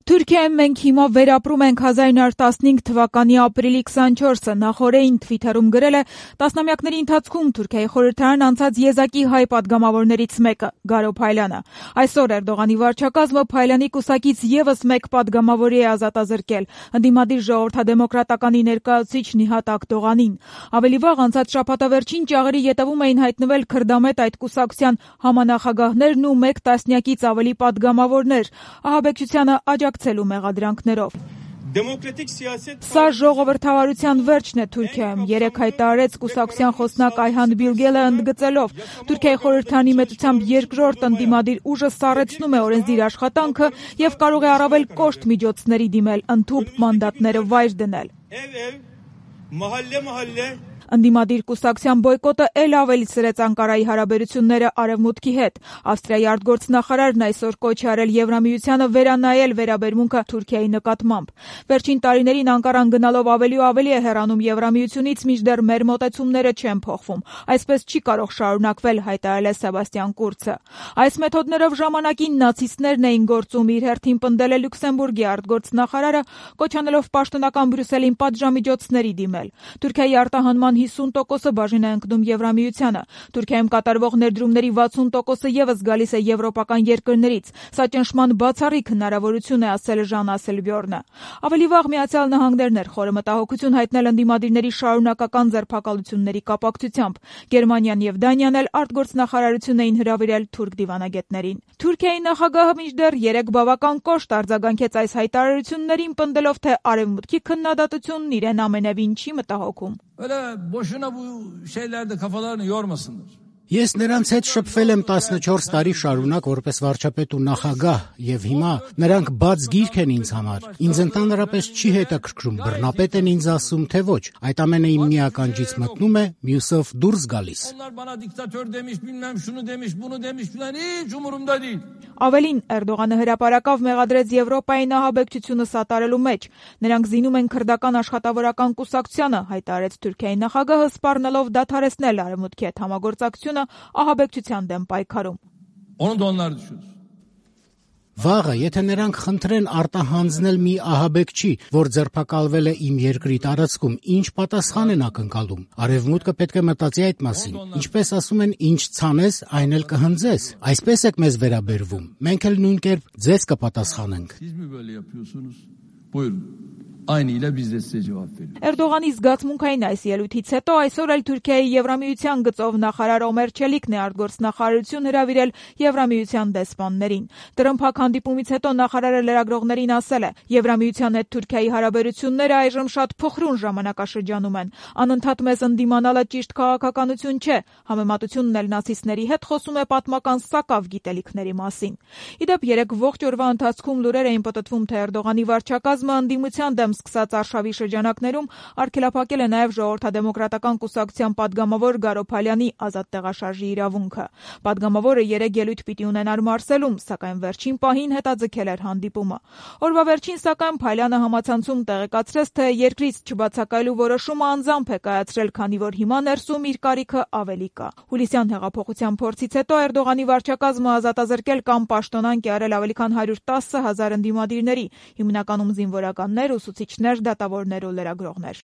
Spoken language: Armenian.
Թուրքիայում մենք հիմա վերապրում ենք 1915 թվականի ապրիլի 24-ը, նախորդին Թվիթերում գրել է տասնամյակների ընթացքում Թուրքիայի խորհրդարան անցած եզակի հայ պատգամավորներից մեկը՝ Գարո Փայլյանը։ Այսօր Էրդողանի վարչակազմը Փայլյանի կուսակից եւս մեկ պատգամավորի է ազատազրկել՝ ընդդիմադիր ժողովրդադեմոկրատականի ներկայացուցիչ Նիհատ Ակդողանին։ Ավելի վաղ անցած շաբաթավերջին ճաղերի ետևում էին հայտնվել քրդամետ այդ կուսակցության համանախագահներն ու մեկ տասնյակից ավելի պատգամավորներ, ահաբեկչությանը աջակցելու մեղադրանքներով։ Սա ժողովրդավարության վերջն է Թուրքիայում, երեկ հայտարարեց կուսակցության խոսնակ Այհան Բիլգելը ընդգծելով. Թուրքիայի խորհրդարանի մեծությամբ երկրորդ ընդդիմադիր ուժը սառեցնում է օրենսդիր աշխատանքը եւ կարող է առավել կոշտ միջոցների դիմել, ընդհուպ մանդատները վայր դնել։ Ընդդիմադիր կուսակցության բոյկոտը էլ ավելի սրեց Անկարայի հարաբերությունները Արևմուտքի հետ։ Ավստրիայի արտգործնախարարն այսօր կոչ է արել Եվրամիությանը վերանայել վերաբերմունքը Թուրքիայի նկատմամբ։ Վերջին տարիներին Անկարան գնալով ավելի ու ավելի է հեռանում Եվրամիությունից, մինչդեռ մեր մոտեցումները չեն փոխվում։ Այսպես չի կարող շարունակվել, հայտարարել է Սեբաստիան Կուրցը։ Այս մեթոդներով ժամանակին նացիստներն էին գործում, իր հերթին պնդել է Լյուքսեմբուրգի արտգործնախարարը, կոչ անելով պաշտոնական Բրյուսելին պատժամիջոցների դիմել։ Թուրքիայի արտահանման 50%-ը բաժին է ընկնում Եվրամիությանը։ Թուրքիայում կատարվող ներդրումների 60%-ը եւս գալիս է եվրոպական երկրներից։ Սա ճնշման բացառիկ հնարավորություն է, ասել Ժան Ասելբյորնը։ Ավելի վաղ Միացյալ Նահանգներն էր խորը մտահոգություն հայտնել ընդդիմադիրների շարունակական ձերբակալությունների կապակցությամբ։ Գերմանիան եւ Դանիան էլ արտգործնախարարություն էին հրավիրել թուրք դիվանագետներին։ Թուրքիայի նախագահը մինչդեռ երեք բավական կոշտ արձագանքեց այս հայտարարություններին, պնդելով, թե Արևմուտքի քննադատությունն իրեն ամենևին չի մտահոգում։ Ես նրանց հետ շփվել եմ 14 տարի շարունակ որպես վարչապետ ու նախագահ, եւ հիմա նրանք բաց գիրք են ինձ համար։ Ինձ ընդհանրապես չի հետաքրքրում բռնապետ են ինձ ասում, թե ոչ։ Այդ ամենը իմ մի ականջից մտնում է, մյուսով դուրս գալիս։ Ավելին, Էրդողանը հրապարակավ մեղադրեց Եվրոպային ահաբեկչությունը սատարելու մեջ։ Նրանք զինում են քրդական աշխատավորական կուսակցությանը, հայտարարեց Թուրքիայի նախագահը, սպառնալով դադարեցնել Արևմուտքի հետ համագործակցությունը ահաբեկչության դեմ պայքարում։ Վաղը, եթե նրանք խնդրեն արտահանձնել մի ահաբեկչի, որ ձերբակալվել է իմ երկրի տարածքում, ինչ պատասխան են ակնկալում։ Արևմուտքը պետք է մտածի այդ մասին։ Ինչպես ասում են, ինչ ցանես, այն էլ կհնձես։ Այսպես եք մեզ վերաբերվում։ Մենք էլ նույն կերպ ձեզ կպատասխանենք։ Էրդողանի զգացմունքային այս ելույթից հետո այսօր էլ Թուրքիայի Եվրամիության գծով նախարար Օմեր Չելիկն է արտգործնախարարություն հրավիրել Եվրամիության դեսպաններին։ Տրմփակ հանդիպումից հետո նախարարը լրագրողներին ասել է. Եվրամիության հետ Թուրքիայի հարաբերությունները այժմ շատ փխրուն ժամանակաշրջանում են։ Անընդհատ մեզ ընդդիմանալը ճիշտ քաղաքականություն չէ։ Համեմատությունն էլ նացիստների հետ խոսում է պատմական սակավ գիտելիքների մասին։ Իդեպ երեք ողջ օրվա ընթացքում լուրեր էին պտտվում, թե Էրդողանի վարչակազմը ընդդիմության դեմ սկսած արշավի շրջանակներում արգելափակել է նաև ժողովրդադեմոկրատական կուսակցության պատգամավոր Գարո Փայլյանի ազատ տեղաշարժի իրավունքը։ Պատգամավորը երեք ելույթ պիտի ունենար Մարսելում, սակայն վերջին պահին հետաձգել էր հանդիպումը։ Օրվա վերջին սակայն Փայլյանը համացանցում տեղեկացրեց, թե երկրից չբացակայելու որոշումը անձամբ է կայացրել, քանի որ հիմա ներսում իր կարիքը ավելի կա։ Հուլիսյան հեղափոխության փորձից հետո Էրդողանի վարչակազմը ազատազրկել կամ պաշտոնանկ է արել ավելի քան 110,000 ընդդիմադիրների, հիմնականում զինվորականներ, ուսուցիչներ, դատավորներ ու լրագրողներ։